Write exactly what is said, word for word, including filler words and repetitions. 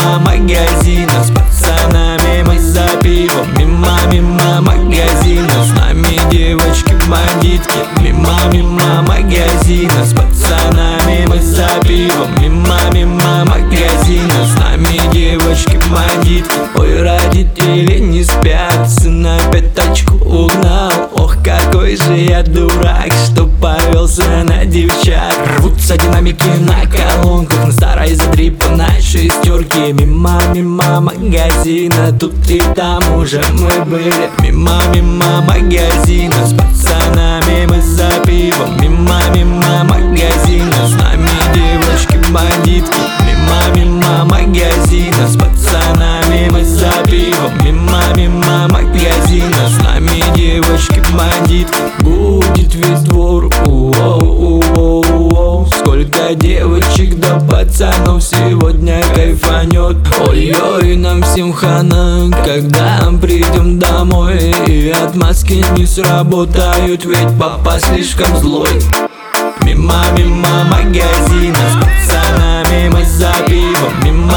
мимо магазина, с пацанами мы за пивом. Мимо, мимо магазина, с нами девочки-бандитки. Мимо, мимо магазина, с пацанами мы за пивом. Мимо, мимо магазина, с нами девочки-бандитки. Ой, родители не спят, сын опять тачку угнал. Ох, какой же я дурак, что повелся на девчат. Рвутся динамики на колонках, на старой задрипанной шестерке. Мимо, мимо магазина, тут и там уже мы были. Мимо, мимо магазина, с пацанами мы за пивом. Мимо, мимо магазина, с нами девочки-бандитки. Мимо, мимо магазина, с пацанами мы за пивом. Мимо, мимо магазина, с нами девочки-бандитки. Будет весь двор, у-оу-оу-оу. Сколько девочек да пацанов сегодня кайфанет. Ой-ой, нам всем хана, когда придем домой. И отмазки не сработают, ведь папа слишком злой. Мимо, мимо магазина, с пацанами мы за пивом. Мимо,